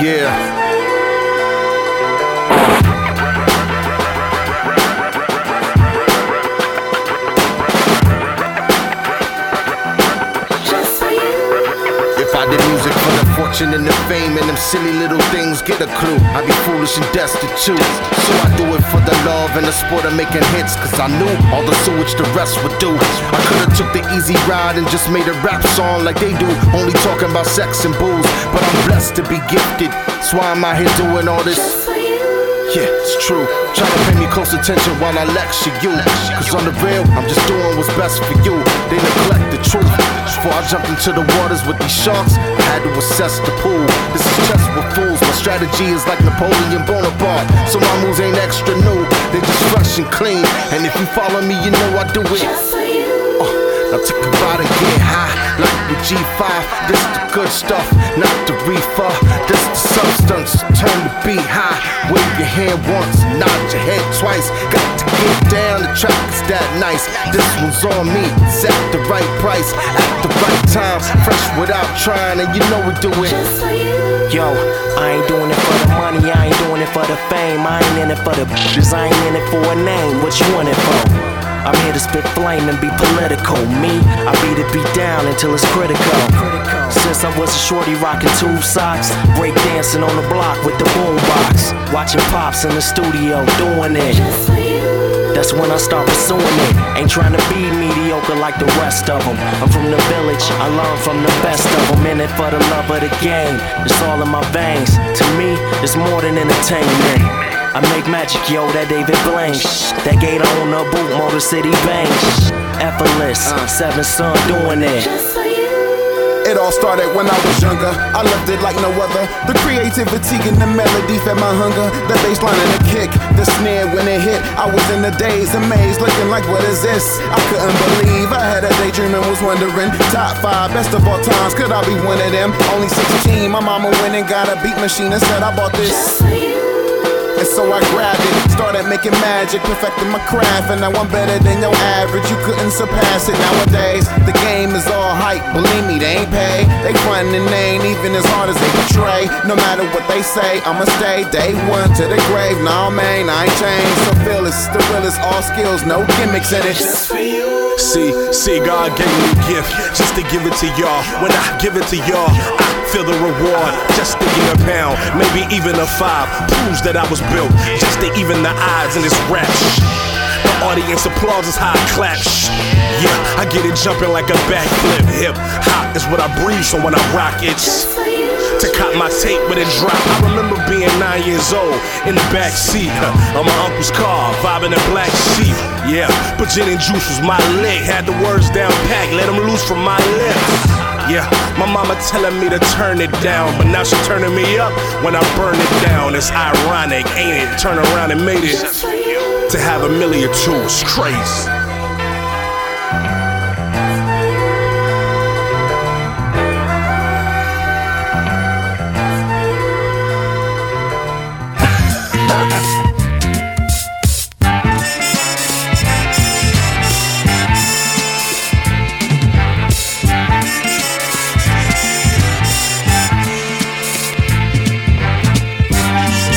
Yeah. If I did music for the fortune and the fame and them silly little things, get a clue, I'd be foolish and destitute. So I do it for the love and the sport of making hits, cause I knew all the sewage the rest would do. I could've took the easy ride and just made a rap song like they do, only talking about sex and booze. But I'm blessed to be gifted, that's why I'm out here doing all this. Yeah, it's true. Try to pay me close attention while I lecture you, cause on the real, I'm just doing what's best for you. They neglect the truth. Before I jumped into the waters with these sharks, I had to assess the pool. This is just with fools. My strategy is like Napoleon Bonaparte, so my moves ain't extra new, they just fresh and clean. And if you follow me, you know I do it. Now take a ride and get high, like with G5. This the good stuff, not the reefer. This the substance, turn the beat high. Wave your hand once, nod your head twice. Got to get down, the track is that nice. This one's on me, it's at the right price, at the right time. Fresh without trying, and you know we do it. Yo, I ain't doing it for the money, I ain't doing it for the fame. I ain't in it for the bitches, I ain't in it for a name. What you want it for? I'm here to spit flame and be political. Me, I beat it beat down until it's critical. Since I was a shorty rocking tube socks, break dancing on the block with the boombox, watching pops in the studio doing it. That's when I start pursuing it. Ain't trying to be mediocre like the rest of them. I'm from the village, I learned from the best of them. In it for the love of the game, it's all in my veins. To me, it's more than entertainment. I make magic, yo, that David Blaine. That gate on the boot, Motor City Bangs. Effortless, Seven Son doing it. It all started when I was younger, I loved it like no other. The creativity and the melody fed my hunger. The bass line and the kick, the snare when it hit. I was in the daze, amazed, looking like what is this? I couldn't believe I had a daydream and was wondering, top 5 best of all times, could I be one of them? Only 16, my mama went and got a beat machine and said I bought this. And so I grabbed it, started making magic, perfecting my craft. And now I'm better than your average, you couldn't surpass it. Nowadays, the game is all hype, believe me, they ain't paid. They frontin' and they ain't even as hard as they portray. No matter what they say, I'ma stay day one to the grave. Nah, man, I ain't changed, so fearless, the realest, all skills, no gimmicks in it. See, God gave me a gift just to give it to y'all. When I give it to y'all, I feel the reward. Just to get a pound, maybe even a 5, proves that I was built just to even the odds in this rap. The audience applause is how I clap. Yeah, I get it jumping like a backflip. Hip hop is what I breathe, so when I rock it's to cop my tape when it dropped. I remember being 9 years old in the back seat of my uncle's car, vibing a black sheep. Yeah, but gin and juice was my lick. Had the words down packed, let them loose from my lips. Yeah, my mama telling me to turn it down, but now she turning me up when I burn it down. It's ironic, ain't it? Turn around and made it to have $1 million too. It's crazy.